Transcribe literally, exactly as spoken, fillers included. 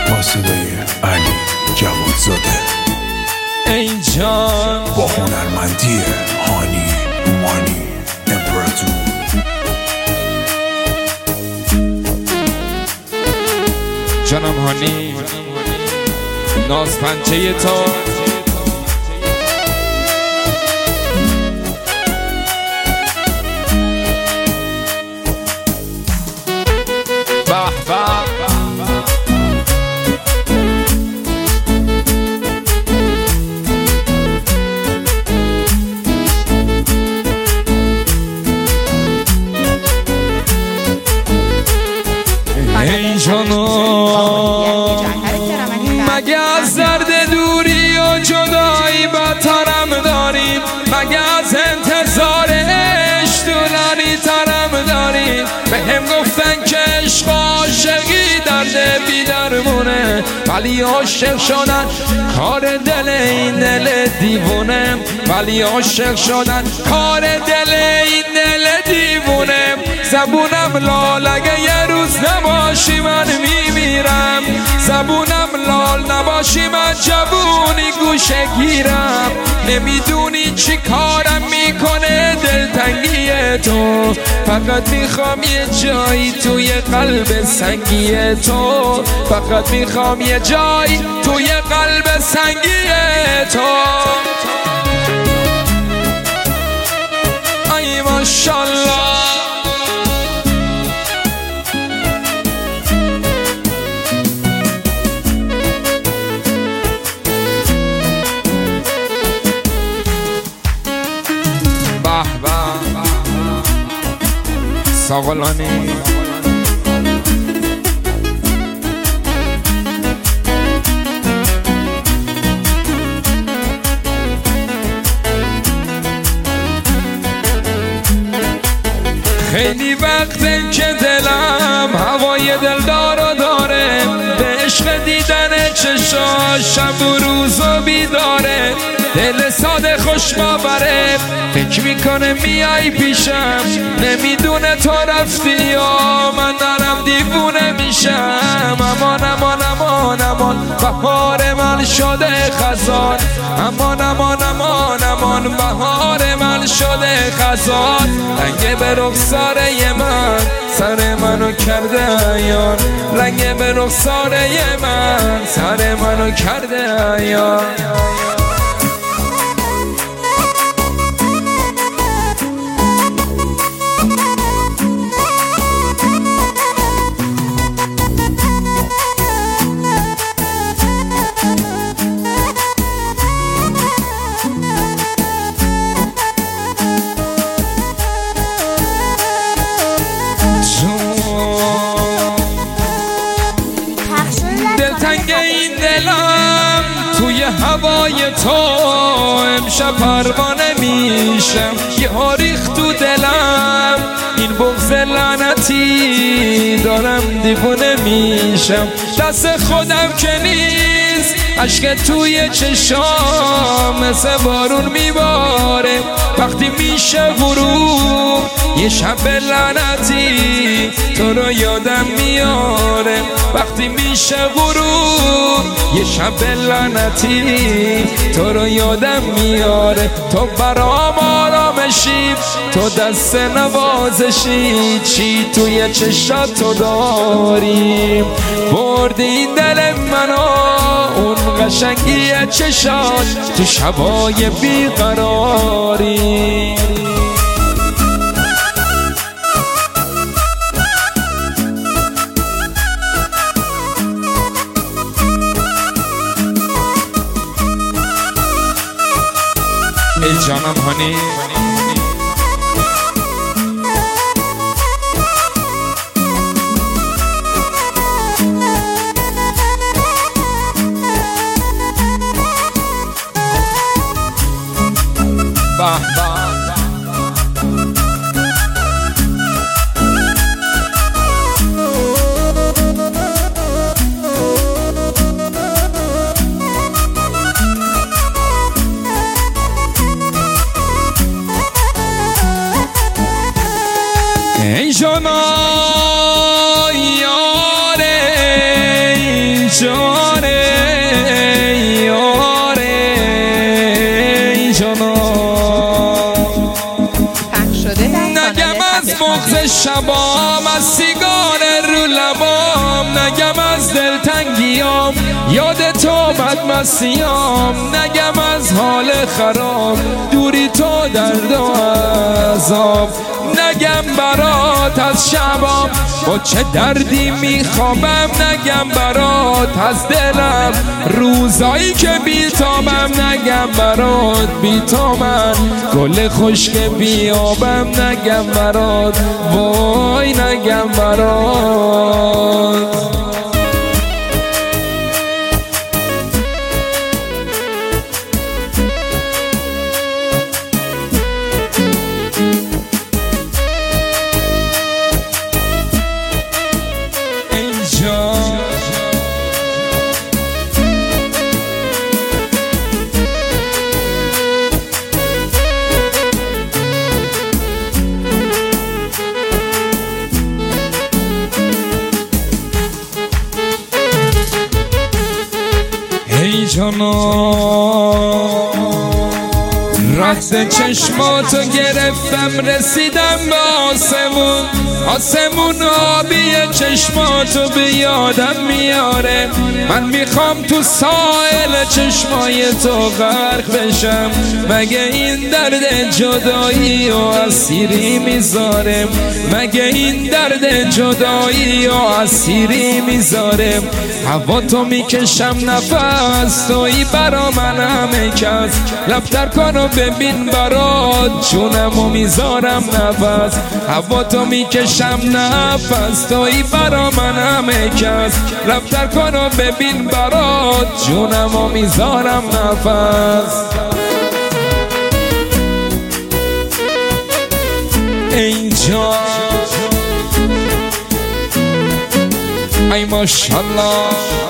با صدای علی جوادزاده ای جان با هنرمندی هانی مانی امپراتور. جانم هانی ناز پنچه تو به به ای جانم مگه از درد دوری و جدایی بدترم دارید؟ مگه از انتظار عشق طولانی ترم دارید؟ به هم گفتن که عشق عاشقی درد بی درمونه، ولی عاشق شدن کار دل این دل دیوونه، ولی عاشق شدن کار دل این دل دیوونه. زبونم لال اگه یه روز نباشی من میمیرم، زبونم لال نباشی من جوونی گوشه گیرم. نمیدونی چی کارم میکنه دلتنگی تو، فقط میخوام یه جایی توی قلب سنگی تو، فقط میخوام یه جایی توی قلب سنگی تو. ای ماشالله ساقلانی خیلی وقته که دلم هوای دلدارو داره، به عشق دیدن چشاش شب و روز و بیداره. دل ساده خوش باوره فکر میکنه میای پیشم، نمیدونه تو رفتی یا من دارم دیوونه میشم. امان امان امان امان بهار من شده خزان، امان امان امان امان بهار من شده خزان. رنگ به رخساره من سر منو کرده عیان، رنگ به رخساره من سر منو کرده عیان. دلتنگ این دلم توی هوای تو امشب پروانه میشم. یه ریخت تو دلم این بغض لعنتی دارم دیوونه میشم. دست خودم که نیست عشق توی چشام مثل بارون میباره، وقتی میشه غروب یه شب لعنتی تو رو یادم میاره. وقتی میشه غروب یه شب لعنتی تو رو یادم میاره. تو برام آرامشی، تو دست نوازشی، چی توی چشاتو داری بردی این دل منو، اون قشنگی چشات تو شبای بیقراری. ای جانم هانی به به ای جانا یاره ای جانا شبام، از سیگار رو لبام، نگم از دلتنگیام یاد تو بدمستیام، نگم از حال خراب دوری تو درد و عذاب، نگم برات از شبام با چه دردی میخوابم، نگم برات از دلم روزایی که بیتابم، نگم برات بی تو من گل خشک بیابم، نگم برات وای نگم برات. ای جانا رخت چشماتو گرفتم رسیدم به آسمون، آسمون آبی چشماتو به یادم میاره، من میخوام تو ساحل چشمای تو غرق بشم، مگه این درد جدایی و اسیری میذارم، مگه این درد جدایی و اسیری میذارم، هوا تو میکشم نفس توی برا من همه کس، لبتر کن و ببین برات جونمو میذارم نفس، هوا تو میکشم نفس توی برا من همه کس، لبتر کن و ببین برات جونمو میذارم نفس. اینجا ای ماشالله